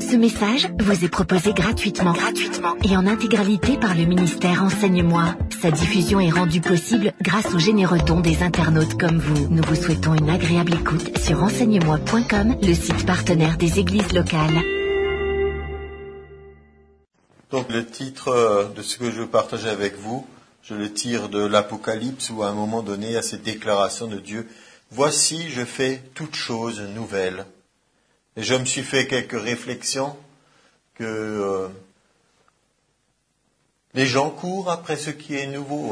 Ce message vous est proposé gratuitement et en intégralité par le ministère Enseigne-moi. Sa diffusion est rendue possible grâce aux généreux dons des internautes comme vous. Nous vous souhaitons une agréable écoute sur enseigne-moi.com, le site partenaire des églises locales. Donc le titre de ce que je veux partager avec vous, je le tire de l'Apocalypse où à un moment donné, il y a cette déclaration de Dieu. Voici, je fais toutes choses nouvelles. Et je me suis fait quelques réflexions que les gens courent après ce qui est nouveau.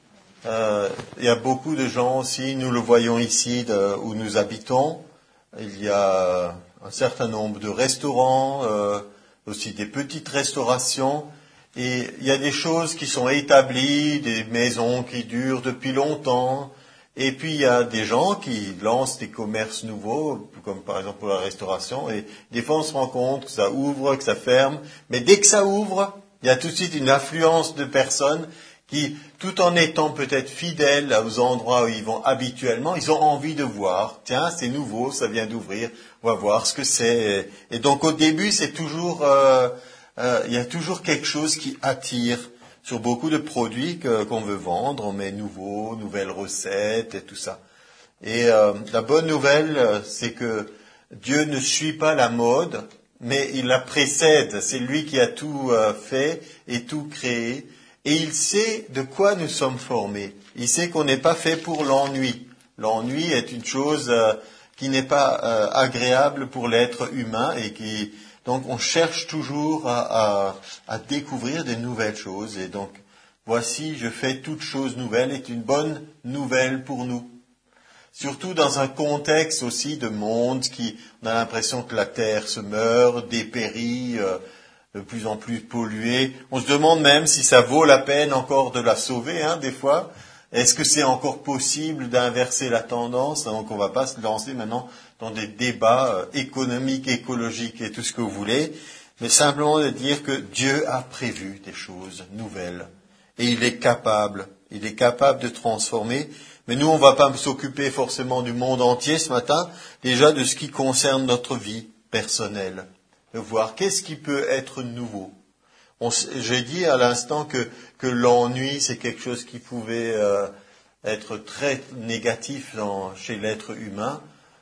Il y a beaucoup de gens aussi, nous le voyons ici où nous habitons. Il y a un certain nombre de restaurants, aussi des petites restaurations. Et il y a des choses qui sont établies, des maisons qui durent depuis longtemps. Et puis il y a des gens qui lancent des commerces nouveaux, comme par exemple pour la restauration. Et des fois on se rend compte que ça ouvre, que ça ferme. Mais dès que ça ouvre, il y a tout de suite une affluence de personnes qui, tout en étant peut-être fidèles aux endroits où ils vont habituellement, ils ont envie de voir. Tiens, c'est nouveau, ça vient d'ouvrir, on va voir ce que c'est. Et donc au début, c'est toujours, il y a toujours quelque chose qui attire sur beaucoup de produits qu'on veut vendre. On met nouveaux, nouvelles recettes et tout ça. Et la bonne nouvelle, c'est que Dieu ne suit pas la mode, mais il la précède. C'est lui qui a tout fait et tout créé. Et il sait de quoi nous sommes formés. Il sait qu'on n'est pas fait pour l'ennui. L'ennui est une chose qui n'est pas agréable pour l'être humain et donc on cherche toujours à découvrir des nouvelles choses. Et donc, voici, je fais toutes choses nouvelles est une bonne nouvelle pour nous. Surtout dans un contexte aussi de monde on a l'impression que la terre se meurt, dépérit, de plus en plus polluée. On se demande même si ça vaut la peine encore de la sauver, des fois. Est-ce que c'est encore possible d'inverser la tendance? Donc on ne va pas se lancer maintenant dans des débats économiques, écologiques et tout ce que vous voulez, mais simplement de dire que Dieu a prévu des choses nouvelles. Et il est capable de transformer. Mais nous, on ne va pas s'occuper forcément du monde entier ce matin, déjà de ce qui concerne notre vie personnelle. De voir qu'est-ce qui peut être nouveau. J'ai dit à l'instant que l'ennui, c'est quelque chose qui pouvait être très négatif chez l'être humain.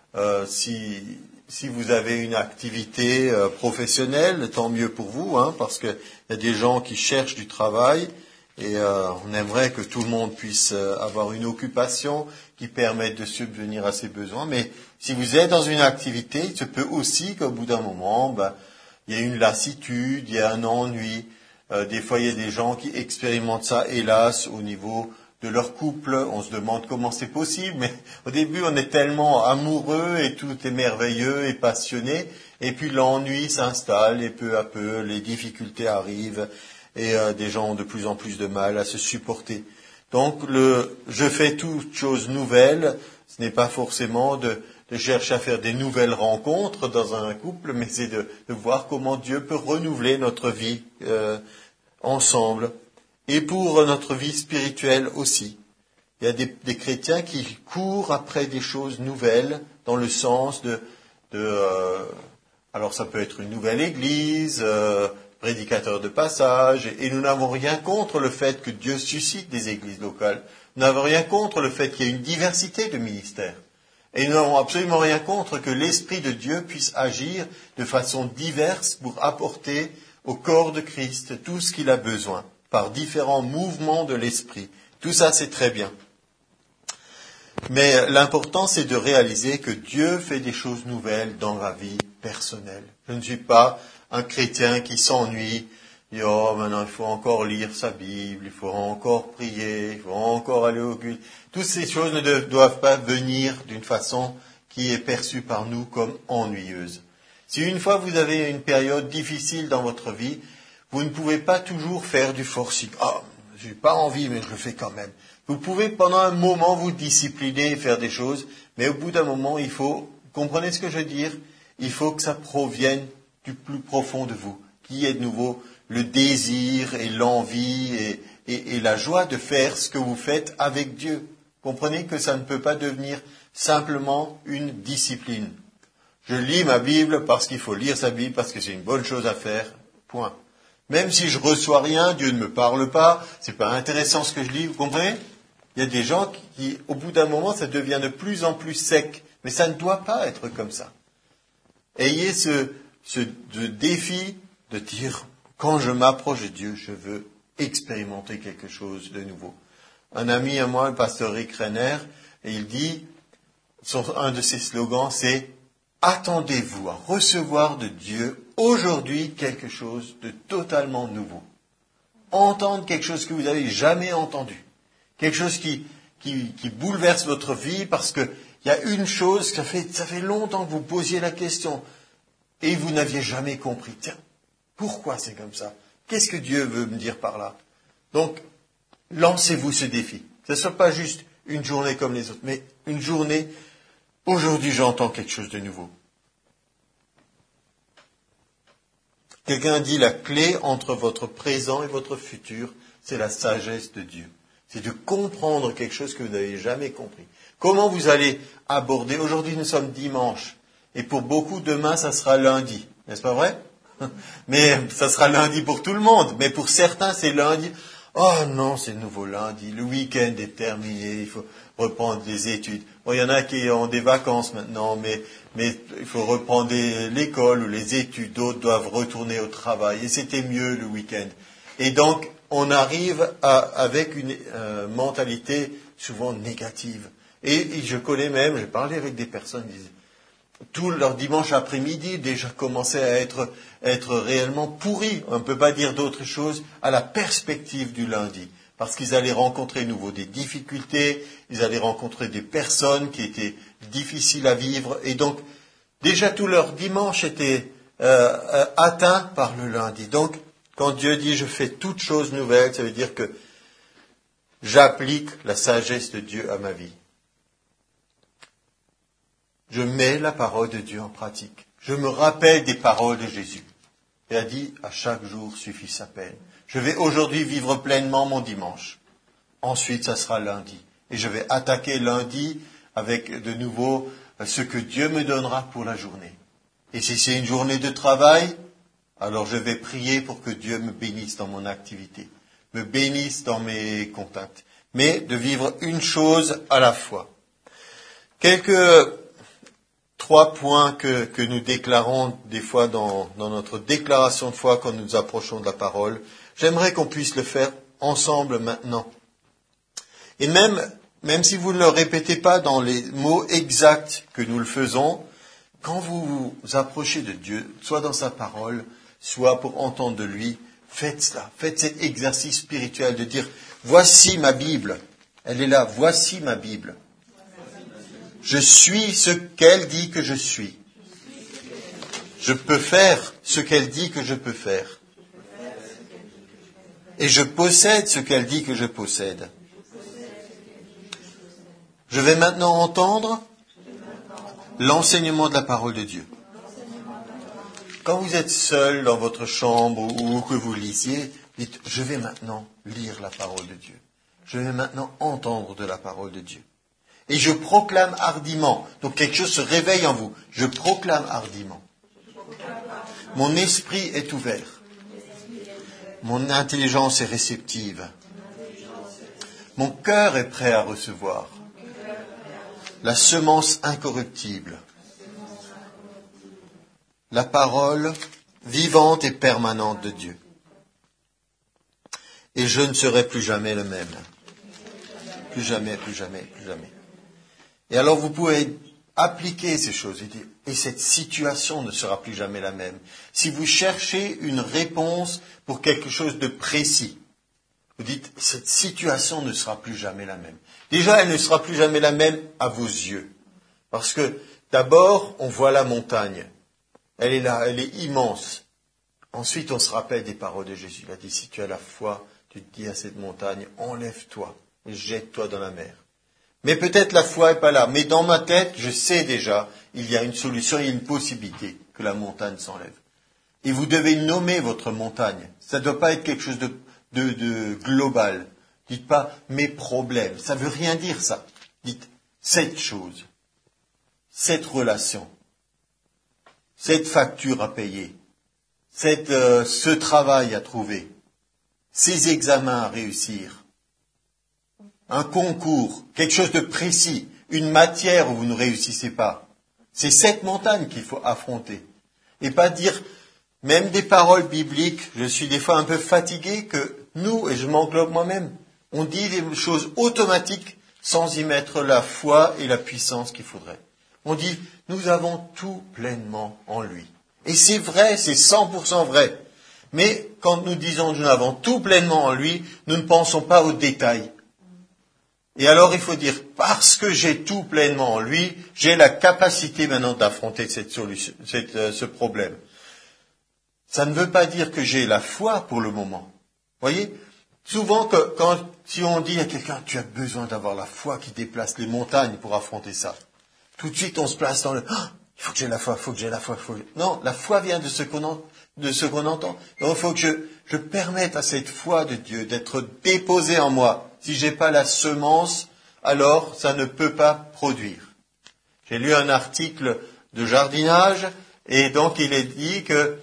Si vous avez une activité professionnelle, tant mieux pour vous, parce qu'il y a des gens qui cherchent du travail et on aimerait que tout le monde puisse avoir une occupation qui permette de subvenir à ses besoins. Mais si vous êtes dans une activité, il se peut aussi qu'au bout d'un moment, il y a une lassitude, il y a un ennui. Des fois, il y a des gens qui expérimentent ça, hélas, au niveau de leur couple. On se demande comment c'est possible, mais au début, on est tellement amoureux et tout est merveilleux et passionné. Et puis l'ennui s'installe et peu à peu, les difficultés arrivent et des gens ont de plus en plus de mal à se supporter. Donc, je fais toutes choses nouvelles, ce n'est pas forcément de chercher à faire des nouvelles rencontres dans un couple, mais c'est de voir comment Dieu peut renouveler notre vie ensemble. Et pour notre vie spirituelle aussi. Il y a des chrétiens qui courent après des choses nouvelles dans le sens alors ça peut être une nouvelle église, prédicateur de passage, et nous n'avons rien contre le fait que Dieu suscite des églises locales. Nous n'avons rien contre le fait qu'il y ait une diversité de ministères. Et nous n'avons absolument rien contre que l'Esprit de Dieu puisse agir de façon diverse pour apporter au corps de Christ tout ce qu'il a besoin, par différents mouvements de l'Esprit. Tout ça, c'est très bien. Mais l'important, c'est de réaliser que Dieu fait des choses nouvelles dans la vie personnelle. Je ne suis pas un chrétien qui s'ennuie. Et maintenant, il faut encore lire sa Bible, il faut encore prier, il faut encore aller au culte. Toutes ces choses ne doivent pas venir d'une façon qui est perçue par nous comme ennuyeuse. Si une fois vous avez une période difficile dans votre vie, vous ne pouvez pas toujours faire du forcing. J'ai pas envie, mais je le fais quand même. Vous pouvez pendant un moment vous discipliner et faire des choses, mais au bout d'un moment, vous comprenez ce que je veux dire? Il faut que ça provienne du plus profond de vous, qui est de nouveau le désir et l'envie et la joie de faire ce que vous faites avec Dieu. Comprenez que ça ne peut pas devenir simplement une discipline. Je lis ma Bible parce qu'il faut lire sa Bible, parce que c'est une bonne chose à faire. Point. Même si je reçois rien, Dieu ne me parle pas, c'est pas intéressant ce que je lis, vous comprenez? Il y a des gens qui, au bout d'un moment, ça devient de plus en plus sec. Mais ça ne doit pas être comme ça. Ayez ce défi de dire, quand je m'approche de Dieu, je veux expérimenter quelque chose de nouveau. Un ami à moi, le pasteur Rick Renner, et il dit, un de ses slogans, c'est « Attendez-vous à recevoir de Dieu aujourd'hui quelque chose de totalement nouveau. » Entendre quelque chose que vous n'avez jamais entendu. Quelque chose qui bouleverse votre vie parce qu'il y a une chose, ça fait longtemps que vous posiez la question et vous n'aviez jamais compris. Tiens, pourquoi c'est comme ça? Qu'est-ce que Dieu veut me dire par là? Donc, lancez-vous ce défi. Ce ne soit pas juste une journée comme les autres, mais une journée, aujourd'hui j'entends quelque chose de nouveau. Quelqu'un dit la clé entre votre présent et votre futur, c'est la sagesse de Dieu. C'est de comprendre quelque chose que vous n'avez jamais compris. Comment vous allez aborder, aujourd'hui nous sommes dimanche, et pour beaucoup demain ça sera lundi, n'est-ce pas vrai? Mais ça sera lundi pour tout le monde, mais pour certains c'est lundi. Oh non, c'est nouveau lundi, le week-end est terminé, il faut reprendre les études. Bon, il y en a qui ont des vacances maintenant, mais il faut reprendre l'école ou les études, d'autres doivent retourner au travail, et c'était mieux le week-end. Et donc, on arrive avec une mentalité souvent négative. Et je connais même, j'ai parlé avec des personnes qui disaient, tout leur dimanche après-midi déjà commençait à être réellement pourri, on ne peut pas dire d'autre chose, à la perspective du lundi. Parce qu'ils allaient rencontrer nouveau des difficultés, ils allaient rencontrer des personnes qui étaient difficiles à vivre. Et donc, déjà tout leur dimanche était atteint par le lundi. Donc, quand Dieu dit « je fais toutes choses nouvelles », ça veut dire que j'applique la sagesse de Dieu à ma vie. Je mets la parole de Dieu en pratique. Je me rappelle des paroles de Jésus. Il a dit « à chaque jour suffit sa peine ». Je vais aujourd'hui vivre pleinement mon dimanche. Ensuite, ça sera lundi. Et je vais attaquer lundi avec de nouveau ce que Dieu me donnera pour la journée. Et si c'est une journée de travail, alors je vais prier pour que Dieu me bénisse dans mon activité, me bénisse dans mes contacts. Mais de vivre une chose à la fois. Trois points que nous déclarons des fois dans notre déclaration de foi quand nous approchons de la parole. J'aimerais qu'on puisse le faire ensemble maintenant. Et même si vous ne le répétez pas dans les mots exacts que nous le faisons, quand vous vous approchez de Dieu, soit dans sa parole, soit pour entendre de lui, faites cela. Faites cet exercice spirituel de dire, voici ma Bible. Elle est là, voici ma Bible. Je suis ce qu'elle dit que je suis. Je peux faire ce qu'elle dit que je peux faire. Et je possède ce qu'elle dit que je possède. Je vais maintenant entendre l'enseignement de la parole de Dieu. Quand vous êtes seul dans votre chambre ou que vous lisiez, dites, je vais maintenant lire la parole de Dieu. Je vais maintenant entendre de la parole de Dieu. Et je proclame hardiment. Donc quelque chose se réveille en vous. Je proclame hardiment. Mon esprit est ouvert. Mon intelligence est réceptive. Mon cœur est prêt à recevoir la semence incorruptible, la parole vivante et permanente de Dieu. Et je ne serai plus jamais le même. Plus jamais, plus jamais, plus jamais. Et alors vous pouvez appliquer ces choses et cette situation ne sera plus jamais la même. Si vous cherchez une réponse pour quelque chose de précis, vous dites, cette situation ne sera plus jamais la même. Déjà, elle ne sera plus jamais la même à vos yeux. Parce que d'abord, on voit la montagne. Elle est là, elle est immense. Ensuite, on se rappelle des paroles de Jésus. Il a dit, si tu as la foi, tu te dis à cette montagne, enlève-toi et jette-toi dans la mer. Mais peut-être la foi n'est pas là. Mais dans ma tête, je sais déjà, il y a une solution, il y a une possibilité que la montagne s'enlève. Et vous devez nommer votre montagne. Ça ne doit pas être quelque chose de global. Dites pas mes problèmes. Ça ne veut rien dire ça. Dites cette chose, cette relation. cette facture à payer, ce travail à trouver, ces examens à réussir, un concours, quelque chose de précis, une matière où vous ne réussissez pas. C'est cette montagne qu'il faut affronter. Et pas dire, même des paroles bibliques, je suis des fois un peu fatigué que nous, et je m'englobe moi-même, on dit des choses automatiques sans y mettre la foi et la puissance qu'il faudrait. On dit, nous avons tout pleinement en lui. Et c'est vrai, c'est 100% vrai. Mais quand nous disons que nous avons tout pleinement en lui, nous ne pensons pas aux détails. Et alors il faut dire, parce que j'ai tout pleinement en lui, j'ai la capacité maintenant d'affronter ce problème. Ça ne veut pas dire que j'ai la foi pour le moment. Voyez, souvent si on dit à quelqu'un, tu as besoin d'avoir la foi qui déplace les montagnes pour affronter ça, tout de suite on se place dans le, il faut que j'ai la foi, il faut que j'ai la foi, Non, la foi vient de ce qu'on entend. Donc il faut que je permette à cette foi de Dieu d'être déposée en moi. Si j'ai pas la semence, alors ça ne peut pas produire. J'ai lu un article de jardinage et donc il est dit que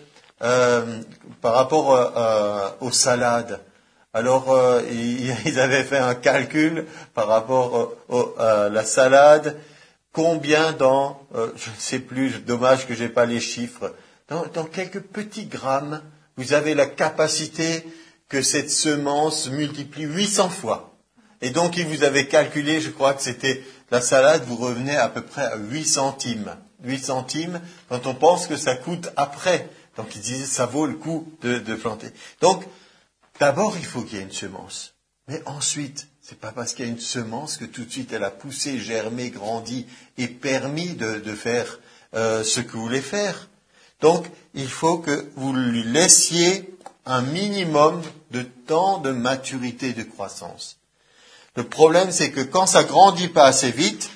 par rapport aux salades, alors ils avaient fait un calcul par rapport à la salade, combien je ne sais plus, dommage que j'ai pas les chiffres, dans quelques petits grammes, vous avez la capacité que cette semence multiplie 800 fois. Et donc, il vous avait calculé, je crois que c'était la salade, vous revenez à peu près à 8 centimes. 8 centimes, quand on pense que ça coûte après. Donc, il disait, ça vaut le coup de planter. Donc, d'abord, il faut qu'il y ait une semence. Mais ensuite, c'est pas parce qu'il y a une semence que tout de suite elle a poussé, germé, grandi et permis de faire ce que vous voulez faire. Donc, il faut que vous lui laissiez un minimum de temps de maturité, de croissance. Le problème, c'est que quand ça grandit pas assez vite,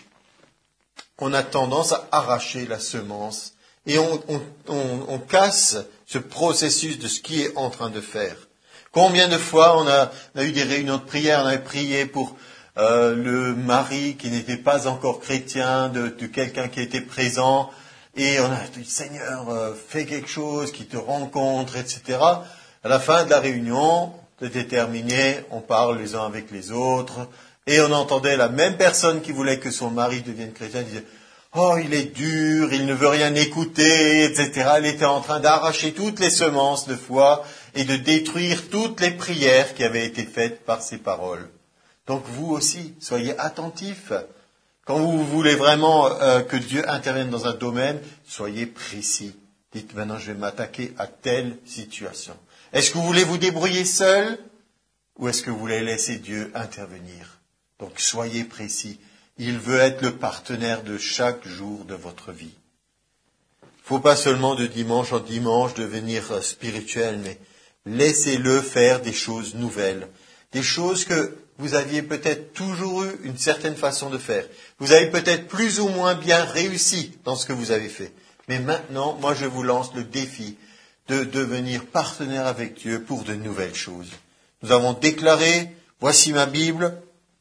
on a tendance à arracher la semence et on casse ce processus de ce qui est en train de faire. Combien de fois on a eu des réunions de prière, on avait prié pour le mari qui n'était pas encore chrétien, de quelqu'un qui était présent, et on a dit, Seigneur, fais quelque chose, qui te rencontre, etc. À la fin de la réunion, c'était terminé, on parle les uns avec les autres, et on entendait la même personne qui voulait que son mari devienne chrétien, disait, oh, il est dur, il ne veut rien écouter, etc. Elle était en train d'arracher toutes les semences de foi et de détruire toutes les prières qui avaient été faites par ces paroles. Donc vous aussi, soyez attentifs. Quand vous voulez vraiment que Dieu intervienne dans un domaine, soyez précis. Dites maintenant, je vais m'attaquer à telle situation. Est-ce que vous voulez vous débrouiller seul ou est-ce que vous voulez laisser Dieu intervenir? Donc soyez précis. Il veut être le partenaire de chaque jour de votre vie. Il ne faut pas seulement de dimanche en dimanche devenir spirituel, mais laissez-le faire des choses nouvelles, des choses que vous aviez peut-être toujours eu une certaine façon de faire. Vous avez peut-être plus ou moins bien réussi dans ce que vous avez fait. Mais maintenant, moi je vous lance le défi de devenir partenaire avec Dieu pour de nouvelles choses. Nous avons déclaré, voici ma Bible,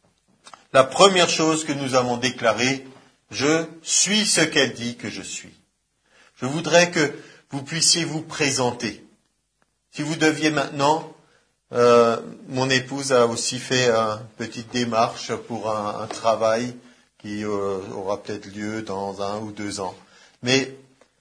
la première chose que nous avons déclarée, je suis ce qu'elle dit que je suis. Je voudrais que vous puissiez vous présenter. Si vous deviez maintenant, mon épouse a aussi fait une petite démarche pour un travail qui aura peut-être lieu dans 1 ou 2 ans. Mais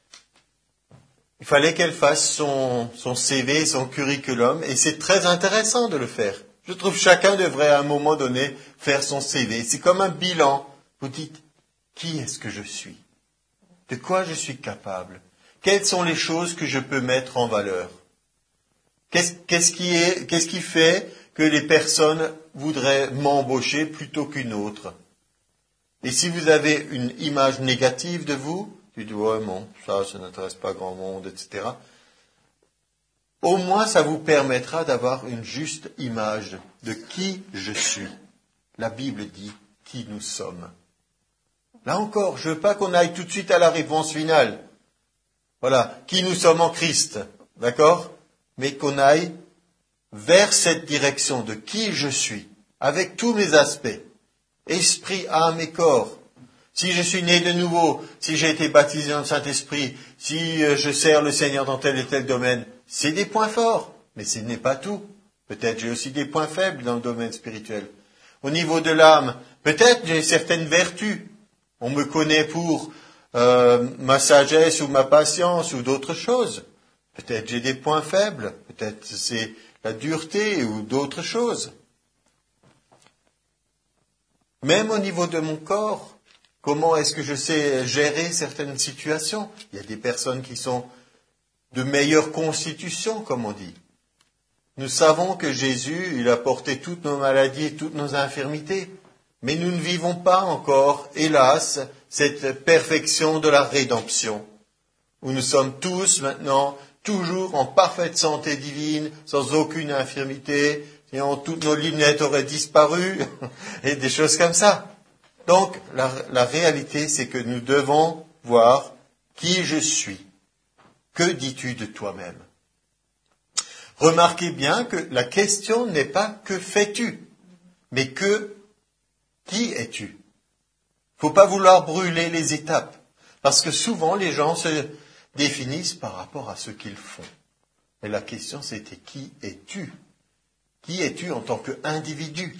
il fallait qu'elle fasse son CV, son curriculum, et c'est très intéressant de le faire. Je trouve que chacun devrait à un moment donné faire son CV. C'est comme un bilan. Vous dites, qui est-ce que je suis? De quoi je suis capable? Quelles sont les choses que je peux mettre en valeur? Qu'est-ce qui fait que les personnes voudraient m'embaucher plutôt qu'une autre? Et si vous avez une image négative de vous, tu dis, ouais, bon, ça n'intéresse pas grand monde, etc. Au moins, ça vous permettra d'avoir une juste image de qui je suis. La Bible dit qui nous sommes. Là encore, je veux pas qu'on aille tout de suite à la réponse finale. Voilà, qui nous sommes en Christ, d'accord? Mais qu'on aille vers cette direction de qui je suis, avec tous mes aspects, esprit, âme et corps. si je suis né de nouveau, si j'ai été baptisé dans le Saint-Esprit, si je sers le Seigneur dans tel et tel domaine, c'est des points forts, mais ce n'est pas tout. Peut-être j'ai aussi des points faibles dans le domaine spirituel. Au niveau de l'âme, peut-être j'ai certaines vertus. On me connaît pour ma sagesse ou ma patience ou d'autres choses. Peut-être j'ai des points faibles, peut-être c'est la dureté ou d'autres choses. Même au niveau de mon corps, comment est-ce que je sais gérer certaines situations? Il y a des personnes qui sont de meilleure constitution, comme on dit. Nous savons que Jésus, il a porté toutes nos maladies et toutes nos infirmités. Mais nous ne vivons pas encore, hélas, cette perfection de la rédemption, où nous sommes tous maintenant toujours en parfaite santé divine, sans aucune infirmité, sinon toutes nos lunettes auraient disparu, et des choses comme ça. Donc, la réalité, c'est que nous devons voir qui je suis. Que dis-tu de toi-même? Remarquez bien que la question n'est pas que fais-tu, mais qui es-tu? Il ne faut pas vouloir brûler les étapes, parce que souvent les gens se définissent par rapport à ce qu'ils font. Mais la question c'était qui es-tu? Qui es-tu en tant qu'individu?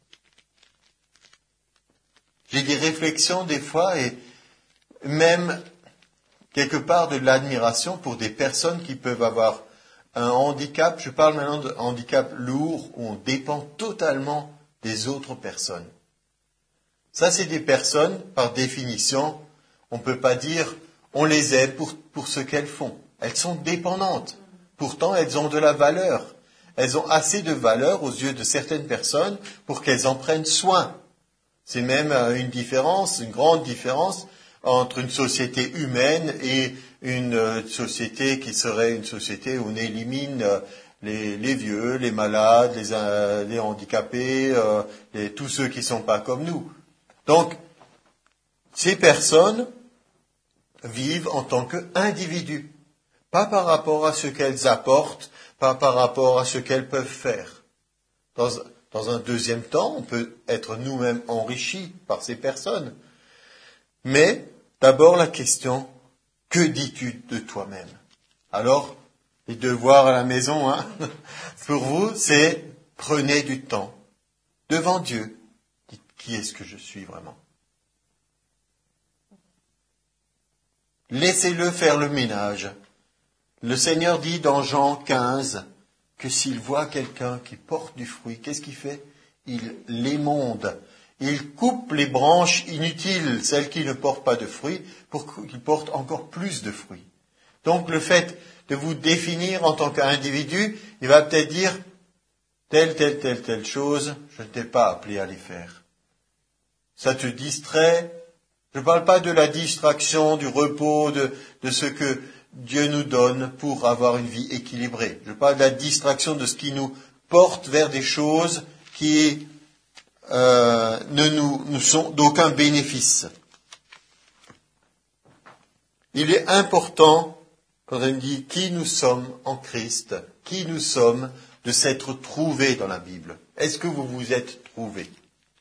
J'ai des réflexions des fois et même quelque part de l'admiration pour des personnes qui peuvent avoir un handicap. Je parle maintenant de handicap lourd où on dépend totalement des autres personnes. Ça, c'est des personnes, par définition, on ne peut pas dire on les aide pour ce qu'elles font. Elles sont dépendantes. Pourtant, elles ont de la valeur. Elles ont assez de valeur aux yeux de certaines personnes pour qu'elles en prennent soin. C'est même une grande différence entre une société humaine et une société qui serait une société où on élimine les vieux, les malades, les handicapés, tous ceux qui ne sont pas comme nous. Donc, ces personnes vivent en tant qu'individus, pas par rapport à ce qu'elles apportent, pas par rapport à ce qu'elles peuvent faire. Dans un deuxième temps, on peut être nous-mêmes enrichis par ces personnes. Mais, d'abord la question, que dis-tu de toi-même? Alors, les devoirs à la maison, pour vous, c'est prenez du temps devant Dieu. Dites, qui est-ce que je suis vraiment? Laissez-le faire le ménage. Le Seigneur dit dans Jean 15 que s'il voit quelqu'un qui porte du fruit, qu'est-ce qu'il fait? Il l'émonde. Il coupe les branches inutiles, celles qui ne portent pas de fruits, pour qu'ils portent encore plus de fruits. Donc le fait de vous définir en tant qu'individu, il va peut-être dire telle chose, je ne t'ai pas appelé à les faire. Ça te distrait. Je ne parle pas de la distraction, du repos, de ce que Dieu nous donne pour avoir une vie équilibrée. Je parle de la distraction de ce qui nous porte vers des choses qui ne nous sont d'aucun bénéfice. Il est important, quand on dit qui nous sommes en Christ, qui nous sommes, de s'être trouvés dans la Bible. Est-ce que vous vous êtes trouvés?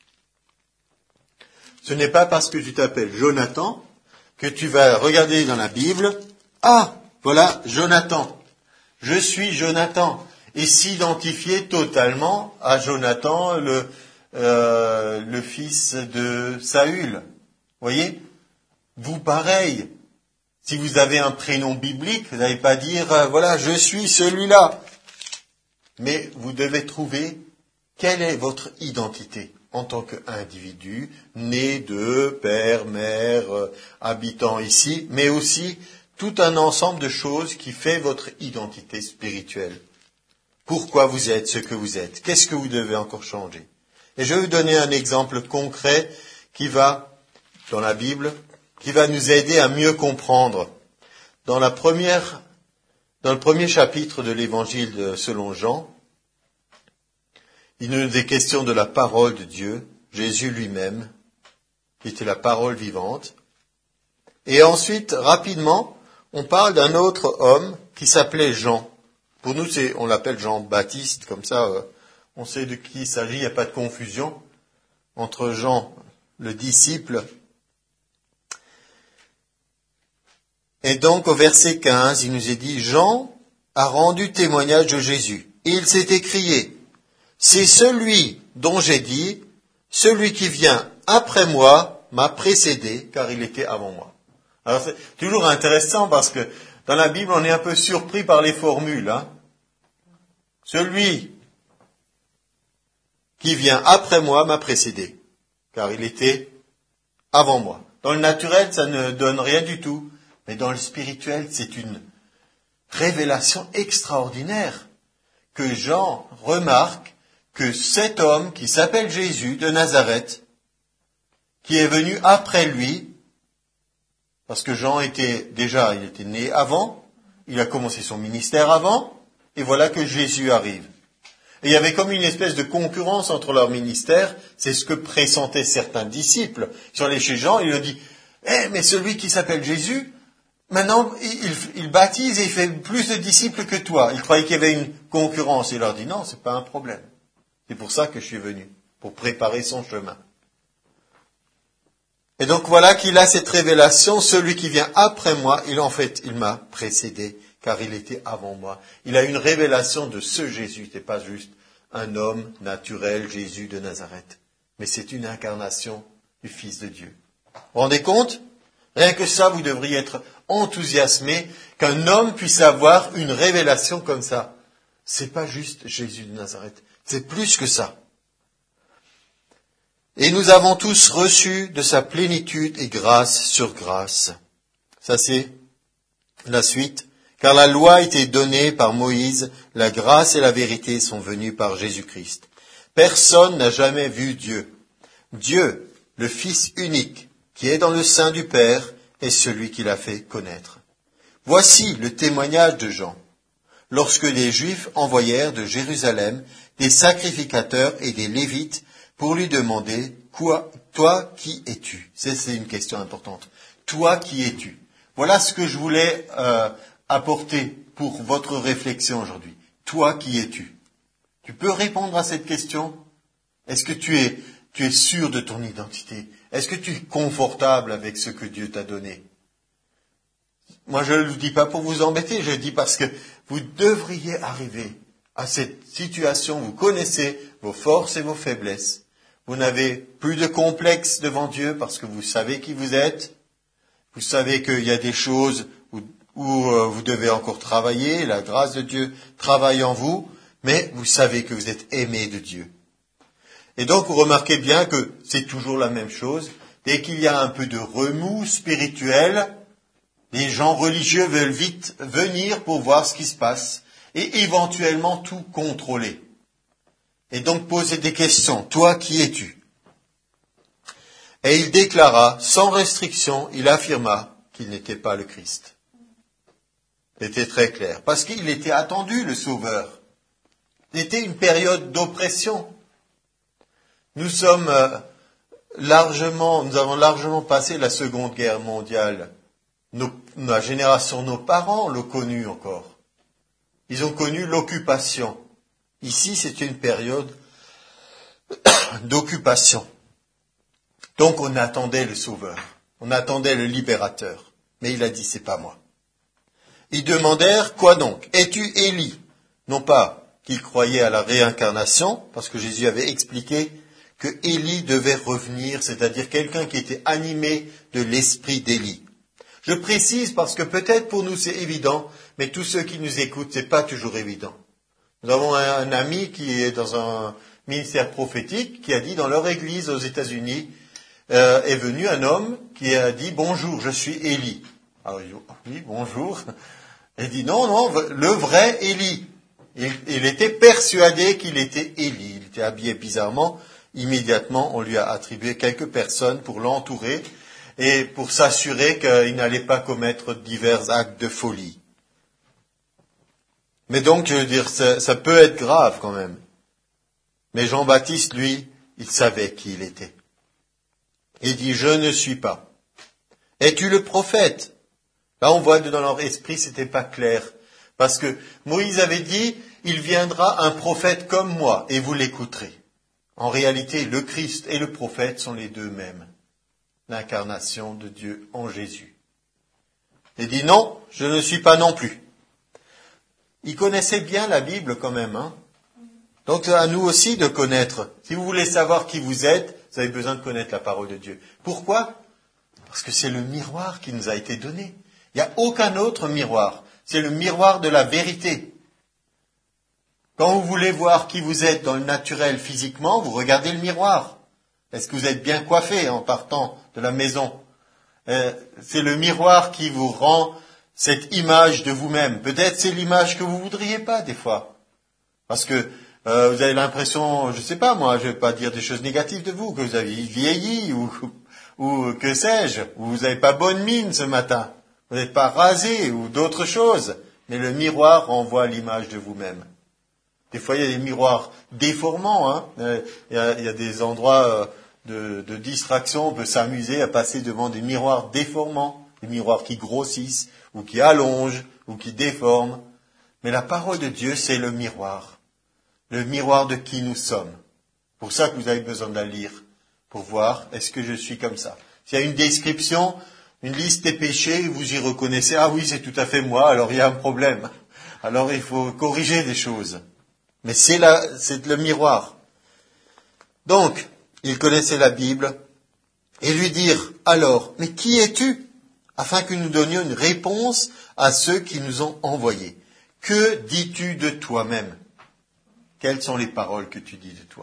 Ce n'est pas parce que tu t'appelles Jonathan que tu vas regarder dans la Bible, ah, voilà Jonathan, je suis Jonathan, et s'identifier totalement à Jonathan, le fils de Saül. Voyez, vous pareil, si vous avez un prénom biblique, vous n'allez pas dire, voilà, je suis celui-là. Mais vous devez trouver quelle est votre identité en tant qu'individu, né de père, mère, habitant ici, mais aussi tout un ensemble de choses qui fait votre identité spirituelle. Pourquoi vous êtes ce que vous êtes? Qu'est-ce que vous devez encore changer? Et je vais vous donner un exemple concret qui va, dans la Bible, qui va nous aider à mieux comprendre. Dans le premier chapitre de l'Évangile selon Jean, il nous est question de la parole de Dieu, Jésus lui-même, qui était la parole vivante. Et ensuite, rapidement, on parle d'un autre homme qui s'appelait Jean. Pour nous, on l'appelle Jean-Baptiste, comme ça, on sait de qui il s'agit, il n'y a pas de confusion entre Jean, le disciple, Et donc au verset 15, il nous est dit, Jean a rendu témoignage de Jésus. Et il s'est écrié, c'est celui dont j'ai dit, celui qui vient après moi m'a précédé, car il était avant moi. Alors c'est toujours intéressant parce que dans la Bible, on est un peu surpris par les formules. Celui qui vient après moi m'a précédé, car il était avant moi. Dans le naturel, ça ne donne rien du tout, mais dans le spirituel, c'est une révélation extraordinaire que Jean remarque que cet homme qui s'appelle Jésus de Nazareth, qui est venu après lui, parce que Jean il était né avant, il a commencé son ministère avant, et voilà que Jésus arrive. Et il y avait comme une espèce de concurrence entre leur ministère, c'est ce que pressentaient certains disciples. Ils sont allés chez Jean, il leur dit, mais celui qui s'appelle Jésus, maintenant il baptise et il fait plus de disciples que toi. Il croyait qu'il y avait une concurrence. Il leur dit, non, c'est pas un problème. C'est pour ça que je suis venu, pour préparer son chemin. Et donc voilà qu'il a cette révélation, celui qui vient après moi, il m'a précédé, car il était avant moi. Il a une révélation de ce Jésus, c'est pas juste un homme naturel, Jésus de Nazareth, mais c'est une incarnation du Fils de Dieu. Vous vous rendez compte? Rien que ça, vous devriez être enthousiasmé qu'un homme puisse avoir une révélation comme ça. C'est pas juste Jésus de Nazareth, c'est plus que ça. Et nous avons tous reçu de sa plénitude et grâce sur grâce. Ça c'est la suite. Car la loi a été donnée par Moïse, la grâce et la vérité sont venues par Jésus-Christ. Personne n'a jamais vu Dieu. Dieu, le Fils unique, qui est dans le sein du Père, est celui qui l'a fait connaître. Voici le témoignage de Jean. Lorsque les Juifs envoyèrent de Jérusalem des sacrificateurs et des Lévites pour lui demander, toi, qui es-tu? C'est une question importante. Toi, qui es-tu? Voilà ce que je voulais apporter pour votre réflexion aujourd'hui. Toi, qui es-tu? Tu peux répondre à cette question? Est-ce que tu es sûr de ton identité? Est-ce que tu es confortable avec ce que Dieu t'a donné? Moi, je ne le dis pas pour vous embêter, je le dis parce que vous devriez arriver à cette situation, vous connaissez vos forces et vos faiblesses. Vous n'avez plus de complexe devant Dieu parce que vous savez qui vous êtes. Vous savez qu'il y a des choses où vous devez encore travailler. La grâce de Dieu travaille en vous, mais vous savez que vous êtes aimé de Dieu. Et donc, vous remarquez bien que c'est toujours la même chose. Dès qu'il y a un peu de remous spirituel, les gens religieux veulent vite venir pour voir ce qui se passe et éventuellement tout contrôler. Et donc poser des questions. Toi, qui es-tu? Et il déclara, sans restriction, il affirma qu'il n'était pas le Christ. C'était très clair. Parce qu'il était attendu, le Sauveur. C'était une période d'oppression. Nous avons largement passé la Seconde Guerre mondiale. Ma génération, nos parents l'ont connu encore. Ils ont connu l'occupation. Ici, c'est une période d'occupation. Donc, on attendait le Sauveur. On attendait le Libérateur. Mais il a dit, c'est pas moi. Ils demandèrent, quoi donc? Es-tu Élie? Non pas qu'ils croyaient à la réincarnation, parce que Jésus avait expliqué que Élie devait revenir, c'est-à-dire quelqu'un qui était animé de l'esprit d'Élie. Je précise parce que peut-être pour nous c'est évident, mais tous ceux qui nous écoutent, c'est pas toujours évident. Nous avons un ami qui est dans un ministère prophétique, qui a dit dans leur église aux États-Unis, est venu un homme qui a dit « Bonjour, je suis Élie ». Alors il dit « Oui, bonjour ». Il dit « Non, le vrai Élie ». Il était persuadé qu'il était Élie. Il était habillé bizarrement. Immédiatement, on lui a attribué quelques personnes pour l'entourer et pour s'assurer qu'il n'allait pas commettre divers actes de folie. Mais donc, je veux dire, ça peut être grave quand même. Mais Jean-Baptiste, lui, il savait qui il était. Il dit, je ne suis pas. Es-tu le prophète? Là, on voit que dans leur esprit, c'était pas clair. Parce que Moïse avait dit, il viendra un prophète comme moi, et vous l'écouterez. En réalité, le Christ et le prophète sont les deux mêmes. L'incarnation de Dieu en Jésus. et dit non, je ne suis pas non plus. Il connaissait bien la Bible quand même, hein. Donc à nous aussi de connaître. Si vous voulez savoir qui vous êtes, vous avez besoin de connaître la parole de Dieu. Pourquoi ? Parce que c'est le miroir qui nous a été donné. Il n'y a aucun autre miroir. C'est le miroir de la vérité. Quand vous voulez voir qui vous êtes dans le naturel physiquement, vous regardez le miroir. Est-ce que vous êtes bien coiffé en partant de la maison ? C'est le miroir qui vous rend cette image de vous-même. Peut-être c'est l'image que vous voudriez pas des fois. Parce que vous avez l'impression, je sais pas moi, je vais pas dire des choses négatives de vous, que vous avez vieilli ou que sais-je, ou vous n'avez pas bonne mine ce matin, vous n'êtes pas rasé ou d'autres choses. Mais le miroir renvoie l'image de vous-même. Des fois, il y a des miroirs déformants. Hein. Il y a des endroits de distraction. On peut s'amuser à passer devant des miroirs déformants, des miroirs qui grossissent, ou qui allongent, ou qui déforment. Mais la parole de Dieu, c'est le miroir de qui nous sommes. C'est pour ça que vous avez besoin de la lire, pour voir, est-ce que je suis comme ça ? S'il y a une description, une liste des péchés, vous y reconnaissez, ah oui, c'est tout à fait moi, alors il y a un problème. Alors il faut corriger des choses. Mais c'est le miroir. Donc, il connaissait la Bible, et lui dire, alors, mais qui es-tu ? Afin que nous donnions une réponse à ceux qui nous ont envoyés. Que dis-tu de toi-même ? Quelles sont les paroles que tu dis de toi ?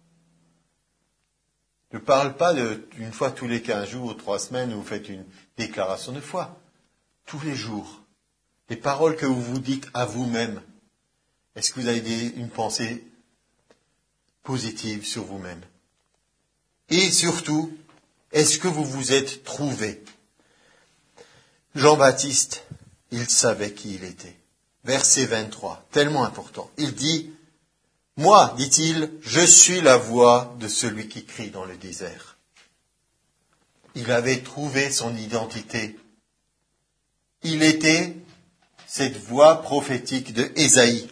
Ne parle pas d'une fois tous les 15 jours, 3 semaines, où vous faites une déclaration de foi. Tous les jours. Les paroles que vous vous dites à vous-même. Est-ce que vous avez une pensée positive sur vous-même ? Et surtout, est-ce que vous vous êtes trouvé ? Jean-Baptiste, il savait qui il était. Verset 23, tellement important. Il dit, « Moi, dit-il, je suis la voix de celui qui crie dans le désert. » Il avait trouvé son identité. Il était cette voix prophétique de Ésaïe.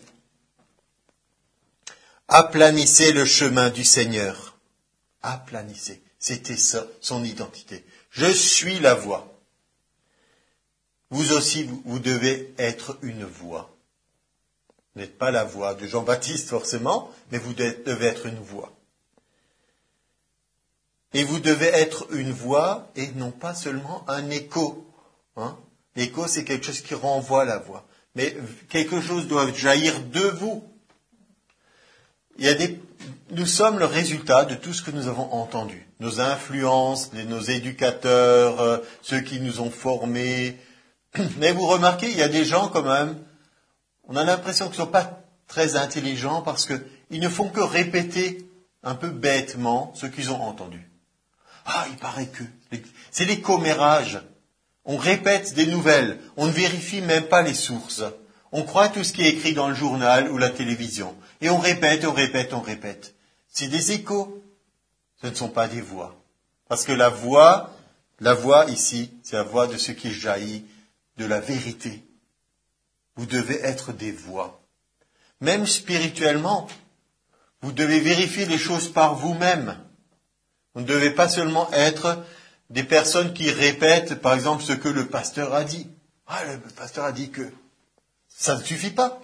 Aplanissez le chemin du Seigneur. Aplanissez. C'était ça, son identité. Je suis la voix. Vous aussi, vous devez être une voix. Vous n'êtes pas la voix de Jean-Baptiste forcément, mais vous devez être une voix. Et vous devez être une voix et non pas seulement un écho. Hein? L'écho, c'est quelque chose qui renvoie la voix. Mais quelque chose doit jaillir de vous. Nous sommes le résultat de tout ce que nous avons entendu. Nos influences, nos éducateurs, ceux qui nous ont formés. Mais vous remarquez, il y a des gens quand même, on a l'impression qu'ils ne sont pas très intelligents parce qu'ils ne font que répéter un peu bêtement ce qu'ils ont entendu. Ah, il paraît que... C'est les commérages. On répète des nouvelles. On ne vérifie même pas les sources. On croit tout ce qui est écrit dans le journal ou la télévision. Et on répète, on répète, on répète. C'est des échos. Ce ne sont pas des voix. Parce que la voix ici, c'est la voix de ce qui jaillit de la vérité. Vous devez être des voix. Même spirituellement, vous devez vérifier les choses par vous-même. Vous ne devez pas seulement être des personnes qui répètent, par exemple, ce que le pasteur a dit. Ah, le pasteur a dit que... Ça ne suffit pas.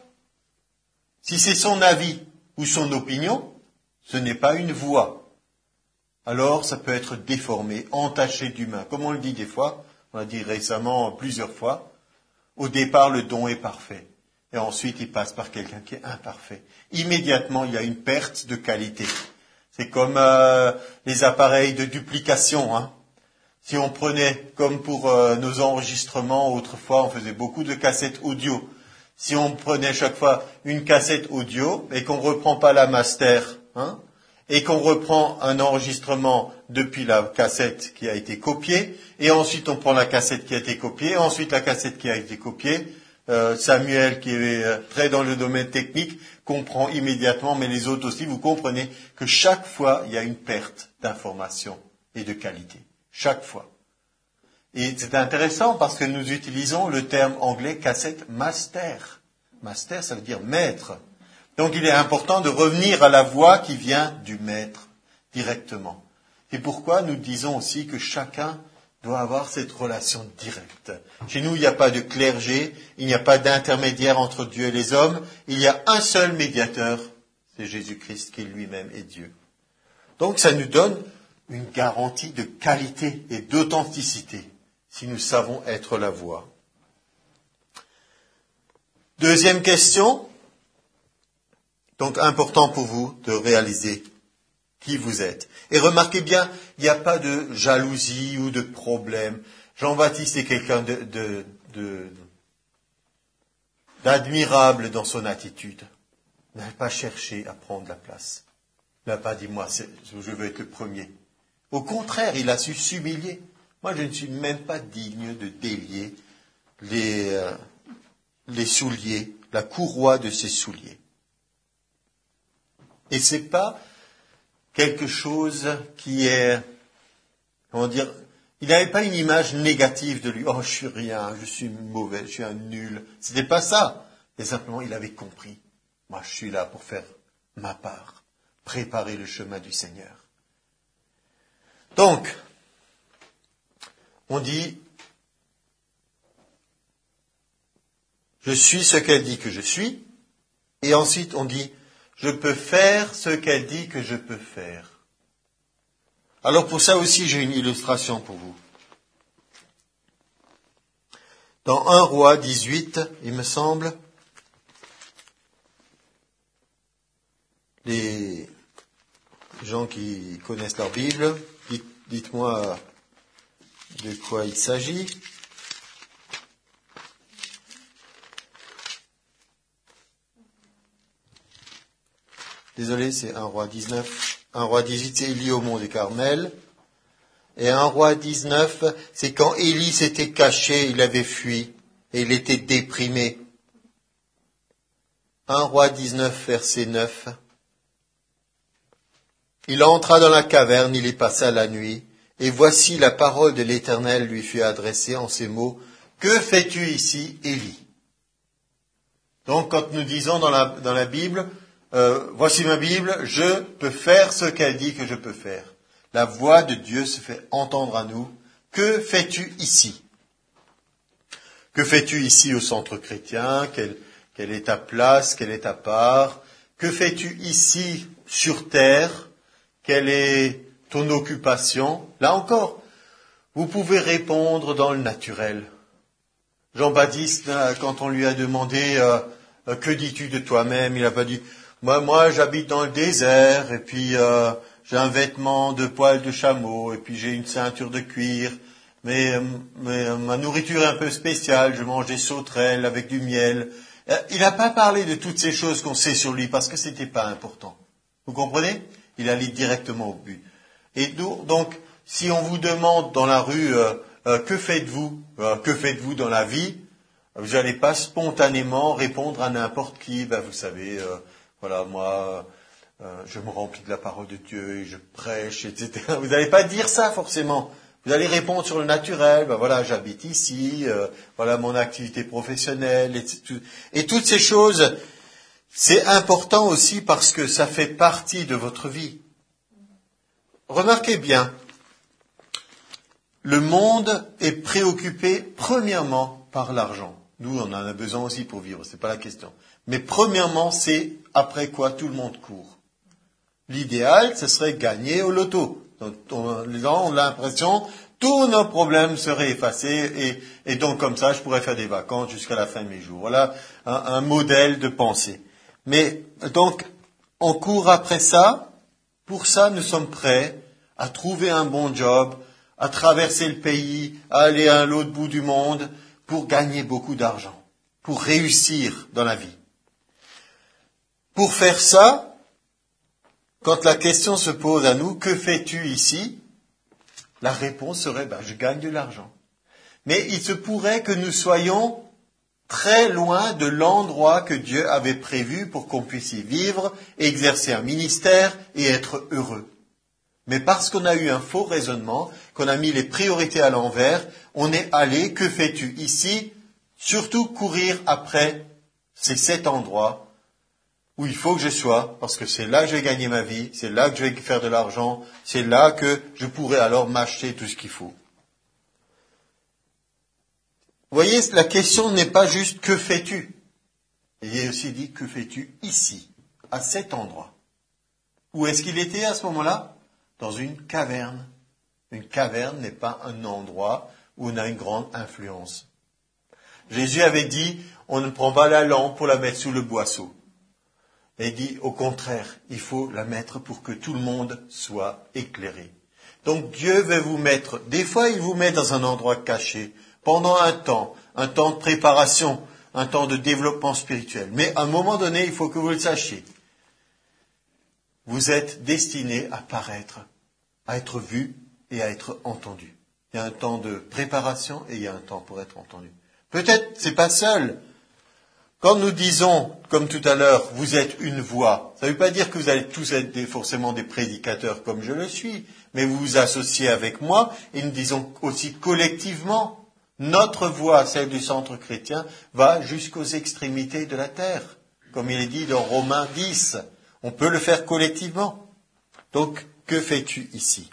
Si c'est son avis ou son opinion, ce n'est pas une voix. Alors, ça peut être déformé, entaché d'humain. Comme on le dit des fois, on l'a dit récemment plusieurs fois, au départ, le don est parfait. Et ensuite, il passe par quelqu'un qui est imparfait. Immédiatement, il y a une perte de qualité. C'est comme les appareils de duplication. Hein. Si on prenait, comme pour nos enregistrements, autrefois, on faisait beaucoup de cassettes audio. Si on prenait chaque fois une cassette audio et qu'on ne reprend pas la master, et qu'on reprend un enregistrement depuis la cassette qui a été copiée, et ensuite on prend la cassette qui a été copiée, ensuite la cassette qui a été copiée, Samuel, qui est très dans le domaine technique, comprend immédiatement, mais les autres aussi, vous comprenez que chaque fois, il y a une perte d'information et de qualité. Chaque fois. Et c'est intéressant parce que nous utilisons le terme anglais cassette master. Master, ça veut dire maître. Donc il est important de revenir à la voix qui vient du maître directement. Et pourquoi nous disons aussi que chacun doit avoir cette relation directe. Chez nous, il n'y a pas de clergé, il n'y a pas d'intermédiaire entre Dieu et les hommes, il y a un seul médiateur, c'est Jésus-Christ qui lui-même est Dieu. Donc ça nous donne une garantie de qualité et d'authenticité, si nous savons être la voix. Deuxième question, donc important pour vous de réaliser qui vous êtes. Et remarquez bien, il n'y a pas de jalousie ou de problème. Jean-Baptiste est quelqu'un d'admirable dans son attitude. Il n'a pas cherché à prendre la place. Il n'a pas dit, moi, je veux être le premier. Au contraire, il a su s'humilier. Moi, je ne suis même pas digne de délier les souliers, la courroie de ses souliers. Et c'est pas quelque chose qui est, comment dire, il n'avait pas une image négative de lui. Oh, je suis rien, je suis mauvais, je suis un nul. C'était pas ça. Mais simplement, il avait compris. Moi, je suis là pour faire ma part, préparer le chemin du Seigneur. Donc, on dit, je suis ce qu'elle dit que je suis. Et ensuite, on dit, je peux faire ce qu'elle dit que je peux faire. Alors pour ça aussi, j'ai une illustration pour vous. Dans 1 Roi 18, il me semble, les gens qui connaissent leur Bible, dites-moi de quoi il s'agit. Désolé, c'est 1 Roi 19. 1 Roi 18, c'est Élie au mont du Carmel. Et 1 Roi 19, c'est quand Élie s'était caché, il avait fui, et il était déprimé. 1 Roi 19, verset 9. Il entra dans la caverne, il y passa la nuit, et voici la parole de l'Éternel lui fut adressée en ces mots, « Que fais-tu ici, Élie ?» Donc, quand nous disons dans la Bible, voici ma Bible, je peux faire ce qu'elle dit que je peux faire. La voix de Dieu se fait entendre à nous. Que fais-tu ici? Que fais-tu ici au centre chrétien? Quelle est ta place? Quelle est ta part? Que fais-tu ici sur terre? Quelle est ton occupation? Là encore, vous pouvez répondre dans le naturel. Jean-Baptiste, quand on lui a demandé que dis-tu de toi-même, il n'a pas dit moi j'habite dans le désert et puis j'ai un vêtement de poil de chameau et puis j'ai une ceinture de cuir, mais ma nourriture est un peu spéciale, je mange des sauterelles avec du miel. Il n'a pas parlé de toutes ces choses qu'on sait sur lui parce que c'était pas important. Vous comprenez? Il allait directement au but. Et donc, si on vous demande dans la rue que faites-vous dans la vie, vous n'allez pas spontanément répondre à n'importe qui. Vous savez, voilà, moi, je me remplis de la parole de Dieu et je prêche, etc. Vous n'allez pas dire ça forcément. Vous allez répondre sur le naturel. Voilà, j'habite ici. Voilà mon activité professionnelle. Et toutes ces choses, c'est important aussi parce que ça fait partie de votre vie. Remarquez bien, le monde est préoccupé premièrement par l'argent. Nous, on en a besoin aussi pour vivre, c'est pas la question. Mais premièrement, c'est après quoi tout le monde court. L'idéal, ce serait gagner au loto. Donc, les gens ont l'impression tous nos problèmes seraient effacés et donc comme ça, je pourrais faire des vacances jusqu'à la fin de mes jours. Voilà un modèle de pensée. Mais donc, on court après ça. Pour ça, nous sommes prêts à trouver un bon job, à traverser le pays, à aller à l'autre bout du monde pour gagner beaucoup d'argent, pour réussir dans la vie. Pour faire ça, quand la question se pose à nous, que fais-tu ici? La réponse serait, je gagne de l'argent. Mais il se pourrait que nous soyons très loin de l'endroit que Dieu avait prévu pour qu'on puisse y vivre, exercer un ministère et être heureux. Mais parce qu'on a eu un faux raisonnement, qu'on a mis les priorités à l'envers, on est allé, que fais-tu ici? Surtout courir après cet endroit où il faut que je sois, parce que c'est là que je vais gagner ma vie, c'est là que je vais faire de l'argent, c'est là que je pourrai alors m'acheter tout ce qu'il faut. Vous voyez, la question n'est pas juste que fais-tu. Il est aussi dit que fais-tu ici, à cet endroit. Où est-ce qu'il était à ce moment-là? Dans une caverne. Une caverne n'est pas un endroit où on a une grande influence. Jésus avait dit, on ne prend pas la lampe pour la mettre sous le boisseau. Et il dit, au contraire, il faut la mettre pour que tout le monde soit éclairé. Donc Dieu veut vous mettre, des fois il vous met dans un endroit caché, pendant un temps de préparation, un temps de développement spirituel. Mais à un moment donné, il faut que vous le sachiez. Vous êtes destiné à paraître, à être vu et à être entendu. Il y a un temps de préparation et il y a un temps pour être entendu. Peut-être c'est pas seul. Quand nous disons, comme tout à l'heure, vous êtes une voix, ça ne veut pas dire que vous allez tous être forcément des prédicateurs comme je le suis, mais vous vous associez avec moi et nous disons aussi collectivement, notre voix, celle du centre chrétien, va jusqu'aux extrémités de la terre, comme il est dit dans Romains 10. On peut le faire collectivement. Donc, que fais-tu ici?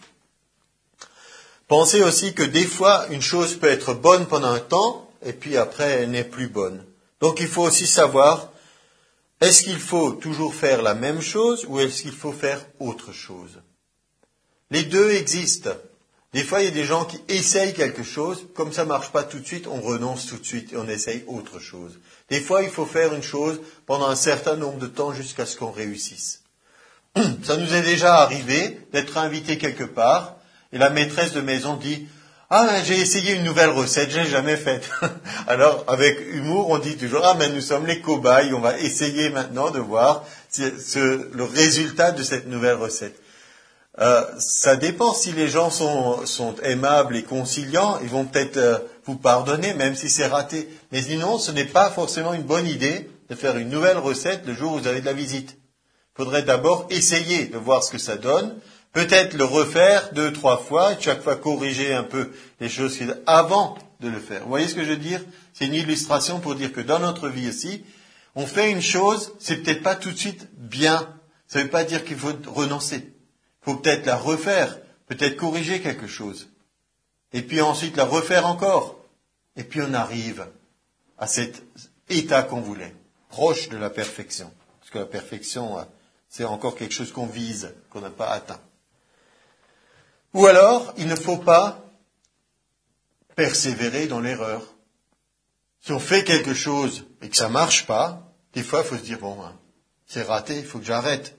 Pensez aussi que des fois, une chose peut être bonne pendant un temps, et puis après, elle n'est plus bonne. Donc, il faut aussi savoir, est-ce qu'il faut toujours faire la même chose, ou est-ce qu'il faut faire autre chose? Les deux existent. Des fois, il y a des gens qui essayent quelque chose, comme ça ne marche pas tout de suite, on renonce tout de suite et on essaye autre chose. Des fois, il faut faire une chose pendant un certain nombre de temps jusqu'à ce qu'on réussisse. Ça nous est déjà arrivé d'être invité quelque part et la maîtresse de maison dit « Ah, j'ai essayé une nouvelle recette, je l'ai jamais faite. » Alors, avec humour, on dit toujours « Ah, mais nous sommes les cobayes, on va essayer maintenant de voir le résultat de cette nouvelle recette. » Ça dépend, si les gens sont aimables et conciliants, ils vont peut-être vous pardonner, même si c'est raté. Mais sinon, ce n'est pas forcément une bonne idée de faire une nouvelle recette le jour où vous avez de la visite. Il faudrait d'abord essayer de voir ce que ça donne, peut-être le refaire 2, 3 fois, et chaque fois corriger un peu les choses avant de le faire. Vous voyez ce que je veux dire? C'est une illustration pour dire que dans notre vie aussi, on fait une chose, c'est peut-être pas tout de suite bien. Ça ne veut pas dire qu'il faut renoncer. Il faut peut-être la refaire, peut-être corriger quelque chose. Et puis ensuite la refaire encore. Et puis on arrive à cet état qu'on voulait, proche de la perfection. Parce que la perfection, c'est encore quelque chose qu'on vise, qu'on n'a pas atteint. Ou alors, il ne faut pas persévérer dans l'erreur. Si on fait quelque chose et que ça ne marche pas, des fois il faut se dire, bon, c'est raté, il faut que j'arrête.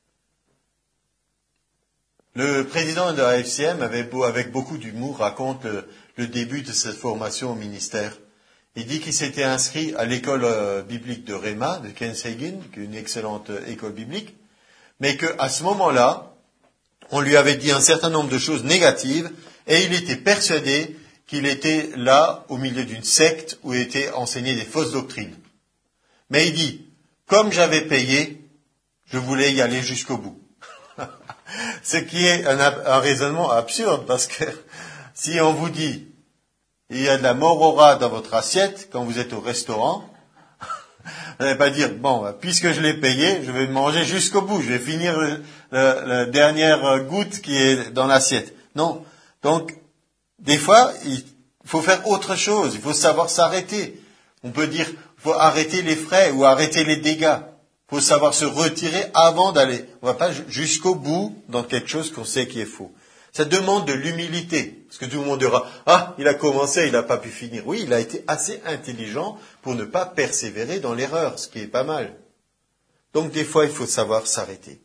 Le président de la FCM, avec beaucoup d'humour, raconte le début de cette formation au ministère. Il dit qu'il s'était inscrit à l'école biblique de Réma, de Kenshagen, qui est une excellente école biblique, mais qu'à ce moment-là, on lui avait dit un certain nombre de choses négatives, et il était persuadé qu'il était là, au milieu d'une secte, où étaient enseignées des fausses doctrines. Mais il dit, comme j'avais payé, je voulais y aller jusqu'au bout. Ce qui est un raisonnement absurde, parce que si on vous dit il y a de la morora dans votre assiette quand vous êtes au restaurant, vous n'allez pas dire bon, puisque je l'ai payé, je vais manger jusqu'au bout, je vais finir la dernière goutte qui est dans l'assiette. Non. Donc, des fois, il faut faire autre chose, il faut savoir s'arrêter. On peut dire il faut arrêter les frais ou arrêter les dégâts. Il faut savoir se retirer avant d'aller. On ne va pas jusqu'au bout dans quelque chose qu'on sait qui est faux. Ça demande de l'humilité. Parce que tout le monde dira, ah, il a commencé, il n'a pas pu finir. Oui, il a été assez intelligent pour ne pas persévérer dans l'erreur, ce qui est pas mal. Donc des fois, il faut savoir s'arrêter.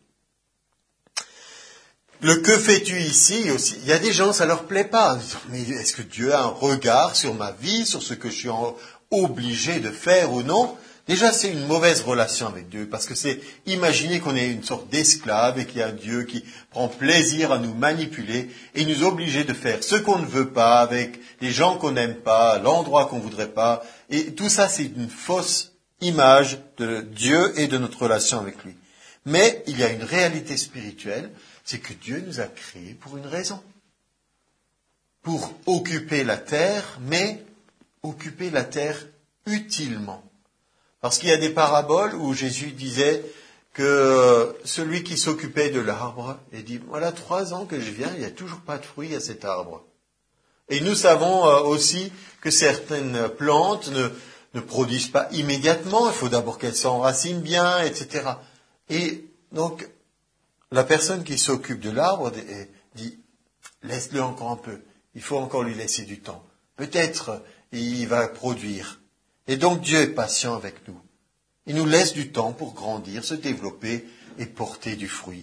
Le que fais-tu ici aussi, il y a des gens, ça leur plaît pas. Mais est-ce que Dieu a un regard sur ma vie, sur ce que je suis obligé de faire ou non? Déjà, c'est une mauvaise relation avec Dieu, parce que c'est imaginer qu'on est une sorte d'esclave et qu'il y a un Dieu qui prend plaisir à nous manipuler et nous obliger de faire ce qu'on ne veut pas, avec les gens qu'on n'aime pas, l'endroit qu'on voudrait pas. Et tout ça, c'est une fausse image de Dieu et de notre relation avec lui. Mais il y a une réalité spirituelle, c'est que Dieu nous a créés pour une raison. Pour occuper la terre, mais occuper la terre utilement. Parce qu'il y a des paraboles où Jésus disait que celui qui s'occupait de l'arbre, il dit, voilà 3 ans que je viens, il n'y a toujours pas de fruits à cet arbre. Et nous savons aussi que certaines plantes ne produisent pas immédiatement, il faut d'abord qu'elles s'enracinent bien, etc. Et donc, la personne qui s'occupe de l'arbre dit, laisse-le encore un peu, il faut encore lui laisser du temps. Peut-être il va produire. Et donc Dieu est patient avec nous. Il nous laisse du temps pour grandir, se développer et porter du fruit.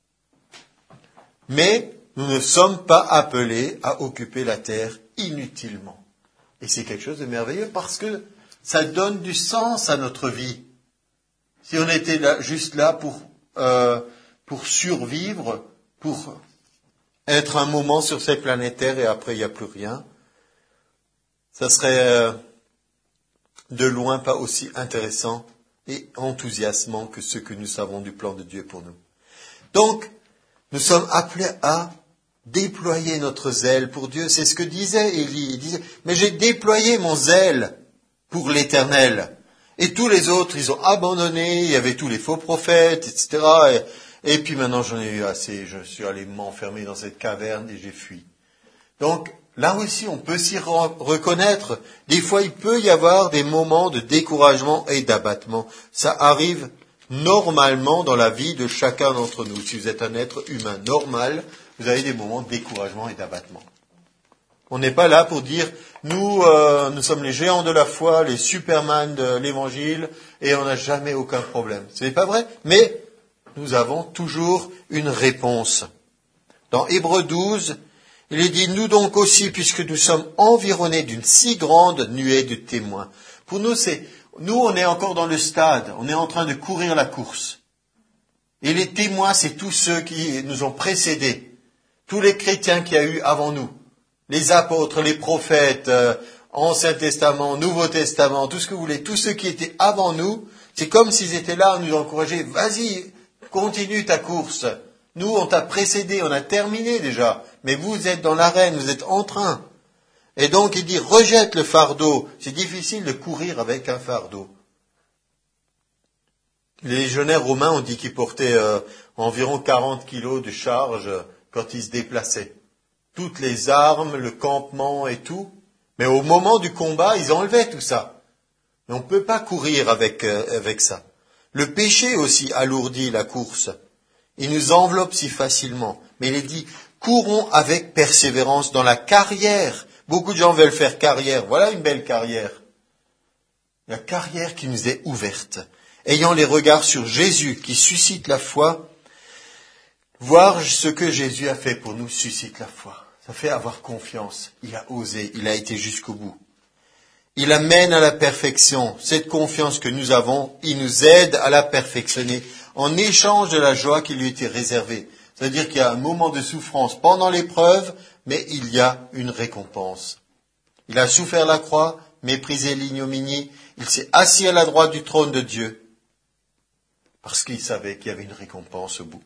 Mais nous ne sommes pas appelés à occuper la terre inutilement. Et c'est quelque chose de merveilleux parce que ça donne du sens à notre vie. Si on était là, juste là pour survivre, pour être un moment sur cette planète Terre et après il n'y a plus rien, ça serait de loin pas aussi intéressant et enthousiasmant que ce que nous savons du plan de Dieu pour nous. Donc, nous sommes appelés à déployer notre zèle pour Dieu. C'est ce que disait Élie. Il disait, mais j'ai déployé mon zèle pour l'Éternel. Et tous les autres, ils ont abandonné, il y avait tous les faux prophètes, etc. Et puis maintenant, j'en ai eu assez. Je suis allé m'enfermer dans cette caverne et j'ai fui. Donc, là aussi, on peut s'y reconnaître. Des fois, il peut y avoir des moments de découragement et d'abattement. Ça arrive normalement dans la vie de chacun d'entre nous. Si vous êtes un être humain normal, vous avez des moments de découragement et d'abattement. On n'est pas là pour dire, nous sommes les géants de la foi, les Superman de l'évangile, et on n'a jamais aucun problème. Ce n'est pas vrai, mais nous avons toujours une réponse. Dans Hébreux 12, il est dit, nous donc aussi, puisque nous sommes environnés d'une si grande nuée de témoins. Pour nous, on est encore dans le stade, on est en train de courir la course. Et les témoins, c'est tous ceux qui nous ont précédés, tous les chrétiens qu'il y a eu avant nous, les apôtres, les prophètes, Ancien Testament, Nouveau Testament, tout ce que vous voulez, tous ceux qui étaient avant nous, c'est comme s'ils étaient là à nous encourager, vas-y, continue ta course. Nous, on t'a précédé, on a terminé déjà, mais vous êtes dans l'arène, vous êtes en train. Et donc, il dit, rejette le fardeau. C'est difficile de courir avec un fardeau. Les légionnaires romains ont dit qu'ils portaient environ 40 kilos de charge quand ils se déplaçaient. Toutes les armes, le campement et tout. Mais au moment du combat, ils enlevaient tout ça. Mais on ne peut pas courir avec ça. Le péché aussi alourdit la course. Il nous enveloppe si facilement. Mais il est dit, courons avec persévérance dans la carrière. Beaucoup de gens veulent faire carrière. Voilà une belle carrière. La carrière qui nous est ouverte. Ayant les regards sur Jésus qui suscite la foi, voir ce que Jésus a fait pour nous suscite la foi. Ça fait avoir confiance. Il a osé, il a été jusqu'au bout. Il amène à la perfection. Cette confiance que nous avons, il nous aide à la perfectionner en échange de la joie qui lui était réservée. C'est-à-dire qu'il y a un moment de souffrance pendant l'épreuve, mais il y a une récompense. Il a souffert la croix, méprisé l'ignominie, il s'est assis à la droite du trône de Dieu, parce qu'il savait qu'il y avait une récompense au bout.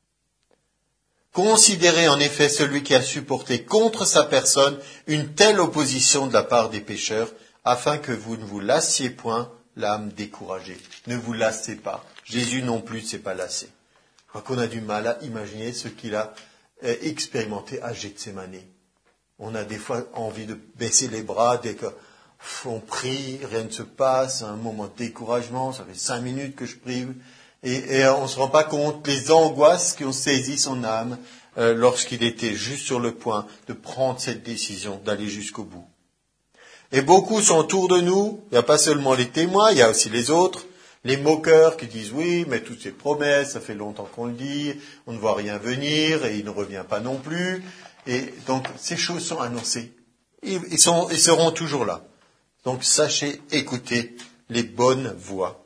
Considérez en effet celui qui a supporté contre sa personne une telle opposition de la part des pécheurs, afin que vous ne vous lassiez point l'âme découragée. Ne vous lassez pas. Jésus non plus ne s'est pas lassé. Je crois qu'on a du mal à imaginer ce qu'il a expérimenté à Gethsémane. On a des fois envie de baisser les bras dès qu'on prie, rien ne se passe, un moment de découragement, ça fait 5 minutes que je prie, et on ne se rend pas compte les angoisses qui ont saisi son âme lorsqu'il était juste sur le point de prendre cette décision, d'aller jusqu'au bout. Et beaucoup sont autour de nous, il n'y a pas seulement les témoins, il y a aussi les autres, les moqueurs qui disent oui, mais toutes ces promesses, ça fait longtemps qu'on le dit, on ne voit rien venir et il ne revient pas non plus. Et donc ces choses sont annoncées. Ils seront toujours là. Donc sachez écouter les bonnes voix.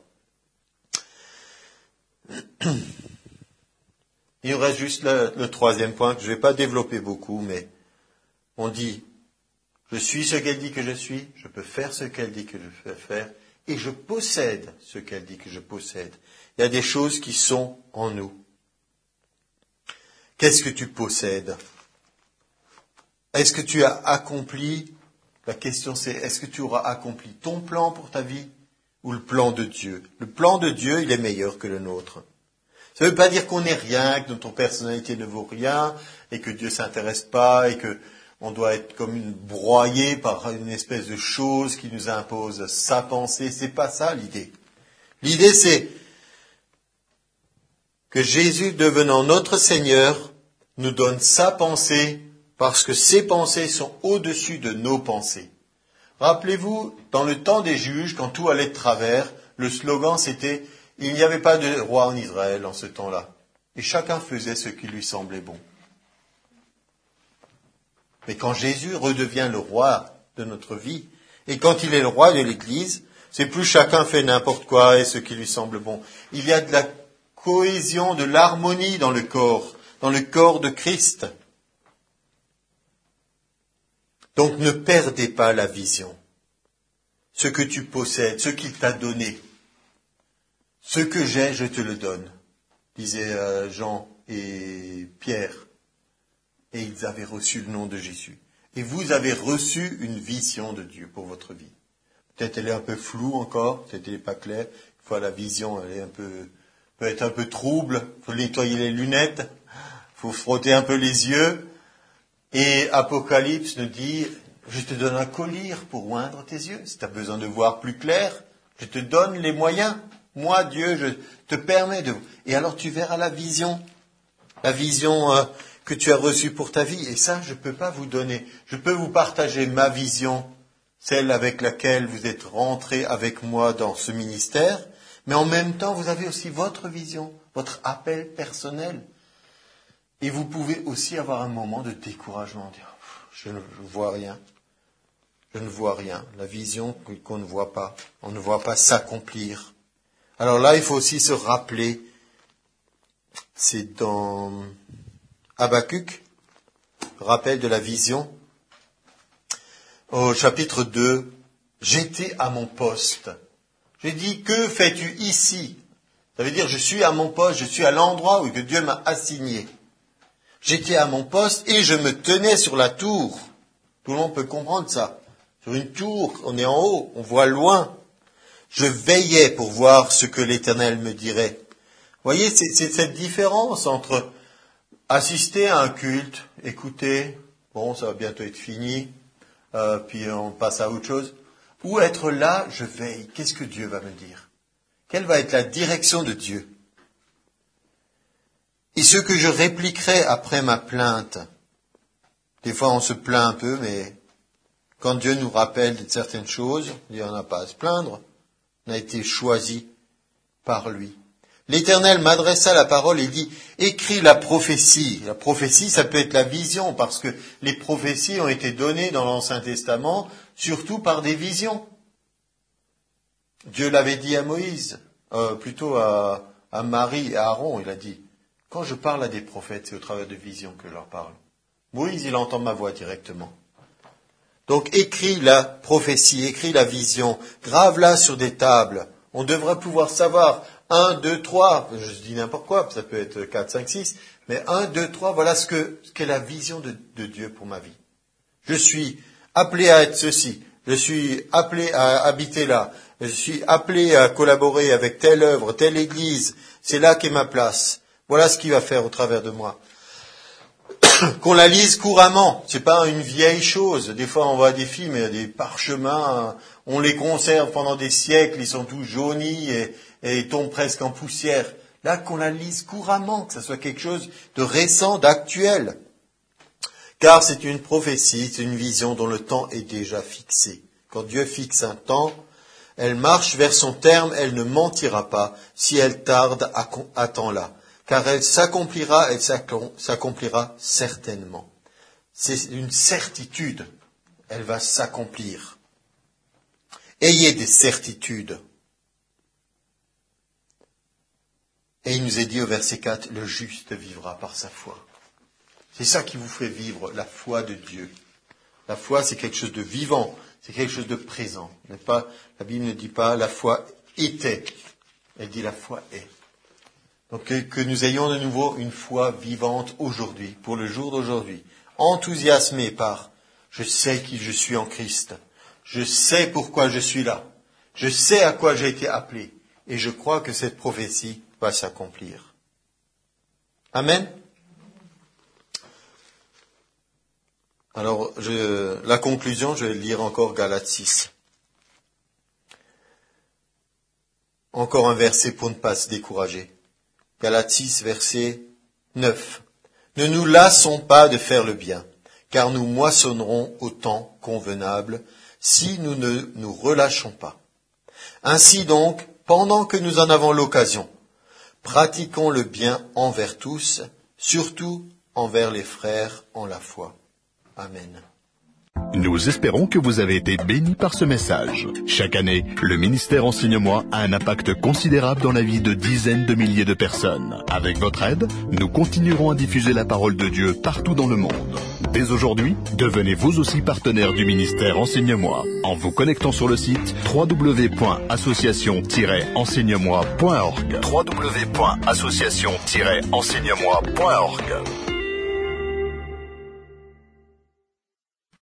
Il nous reste juste le troisième point que je ne vais pas développer beaucoup, mais on dit je suis ce qu'elle dit que je suis, je peux faire ce qu'elle dit que je peux faire, et je possède ce qu'elle dit que je possède. Il y a des choses qui sont en nous. Qu'est-ce que tu possèdes? Est-ce que tu as accompli? La question c'est, est-ce que tu auras accompli ton plan pour ta vie ou le plan de Dieu? Le plan de Dieu, il est meilleur que le nôtre. Ça ne veut pas dire qu'on n'est rien, que notre personnalité ne vaut rien, et que Dieu ne s'intéresse pas, et que on doit être comme broyé par une espèce de chose qui nous impose sa pensée. C'est pas ça l'idée. L'idée, c'est que Jésus, devenant notre Seigneur, nous donne sa pensée parce que ses pensées sont au-dessus de nos pensées. Rappelez-vous, dans le temps des juges, quand tout allait de travers, le slogan c'était « Il n'y avait pas de roi en Israël en ce temps-là ». Et chacun faisait ce qui lui semblait bon. Mais quand Jésus redevient le roi de notre vie, et quand il est le roi de l'Église, c'est plus chacun fait n'importe quoi et ce qui lui semble bon. Il y a de la cohésion, de l'harmonie dans le corps de Christ. Donc ne perdez pas la vision. Ce que tu possèdes, ce qu'il t'a donné. Ce que j'ai, je te le donne, disaient Jean et Pierre. Et ils avaient reçu le nom de Jésus. Et vous avez reçu une vision de Dieu pour votre vie. Peut-être elle est un peu floue encore, peut-être elle n'est pas claire. Des fois la vision elle est peut être un peu trouble. Il faut nettoyer les lunettes, il faut frotter un peu les yeux. Et Apocalypse nous dit, je te donne un collier pour oindre tes yeux. Si tu as besoin de voir plus clair, je te donne les moyens. Moi, Dieu, je te permets de... Et alors tu verras la vision que tu as reçue pour ta vie. Et ça, je ne peux pas vous donner. Je peux vous partager ma vision, celle avec laquelle vous êtes rentrés avec moi dans ce ministère. Mais en même temps, vous avez aussi votre vision, votre appel personnel. Et vous pouvez aussi avoir un moment de découragement, dire je ne vois rien. Je ne vois rien. La vision qu'on ne voit pas, on ne voit pas s'accomplir. Alors là, il faut aussi se rappeler, c'est dans Habakkuk, rappel de la vision, au chapitre 2, j'étais à mon poste. J'ai dit, que fais-tu ici? Ça veut dire, je suis à mon poste, je suis à l'endroit où que Dieu m'a assigné. J'étais à mon poste et je me tenais sur la tour. Tout le monde peut comprendre ça. Sur une tour, on est en haut, on voit loin. Je veillais pour voir ce que l'Éternel me dirait. Vous voyez, c'est cette différence entre assister à un culte, écouter, bon, ça va bientôt être fini, puis on passe à autre chose, ou être là, je veille. Qu'est-ce que Dieu va me dire? Quelle va être la direction de Dieu? Et ce que je répliquerai après ma plainte, des fois on se plaint un peu, mais quand Dieu nous rappelle de certaines choses, il n'y en a pas à se plaindre, on a été choisi par lui. L'Éternel m'adressa la parole et dit, écris la prophétie. La prophétie, ça peut être la vision, parce que les prophéties ont été données dans l'Ancien Testament, surtout par des visions. Dieu l'avait dit à Moïse, plutôt à Marie et à Aaron, il a dit, quand je parle à des prophètes, c'est au travers de visions que je leur parle. Moïse, il entend ma voix directement. Donc écris la prophétie, écris la vision, grave-la sur des tables. On devrait pouvoir savoir 1, 2, 3, je dis n'importe quoi, ça peut être 4, 5, 6, mais 1, 2, 3, voilà ce qu'est la vision de Dieu pour ma vie. Je suis appelé à être ceci, je suis appelé à habiter là, je suis appelé à collaborer avec telle œuvre, telle église, c'est là qu'est ma place. Voilà ce qu'il va faire au travers de moi. Qu'on la lise couramment, c'est pas une vieille chose. Des fois, on voit des films, il y a des parchemins, on les conserve pendant des siècles, ils sont tous jaunis et ils tombent presque en poussière. Là, qu'on la lise couramment, que ça soit quelque chose de récent, d'actuel. Car c'est une prophétie, c'est une vision dont le temps est déjà fixé. Quand Dieu fixe un temps, elle marche vers son terme, elle ne mentira pas. Si elle tarde, attends-la. Car elle s'accomplira certainement. C'est une certitude. Elle va s'accomplir. Ayez des certitudes. Et il nous est dit au verset 4, le juste vivra par sa foi. C'est ça qui vous fait vivre, la foi de Dieu. La foi, c'est quelque chose de vivant, c'est quelque chose de présent. La Bible ne dit pas la foi était, elle dit la foi est. Donc que nous ayons de nouveau une foi vivante aujourd'hui, pour le jour d'aujourd'hui, enthousiasmés par « je sais qui je suis en Christ, je sais pourquoi je suis là, je sais à quoi j'ai été appelé, et je crois que cette prophétie va s'accomplir. » Amen. Alors, la conclusion, je vais lire encore Galates 6. Encore un verset pour ne pas se décourager. Galates 6, verset 9. Ne nous lassons pas de faire le bien, car nous moissonnerons au temps convenable si nous ne nous relâchons pas. Ainsi donc, pendant que nous en avons l'occasion, pratiquons le bien envers tous, surtout envers les frères en la foi. Amen. Nous espérons que vous avez été bénis par ce message. Chaque année, le ministère Enseigne-moi a un impact considérable dans la vie de dizaines de milliers de personnes. Avec votre aide, nous continuerons à diffuser la parole de Dieu partout dans le monde. Dès aujourd'hui, devenez vous aussi partenaire du ministère Enseigne-moi en vous connectant sur le site www.association-enseigne-moi.org. www.association-enseigne-moi.org.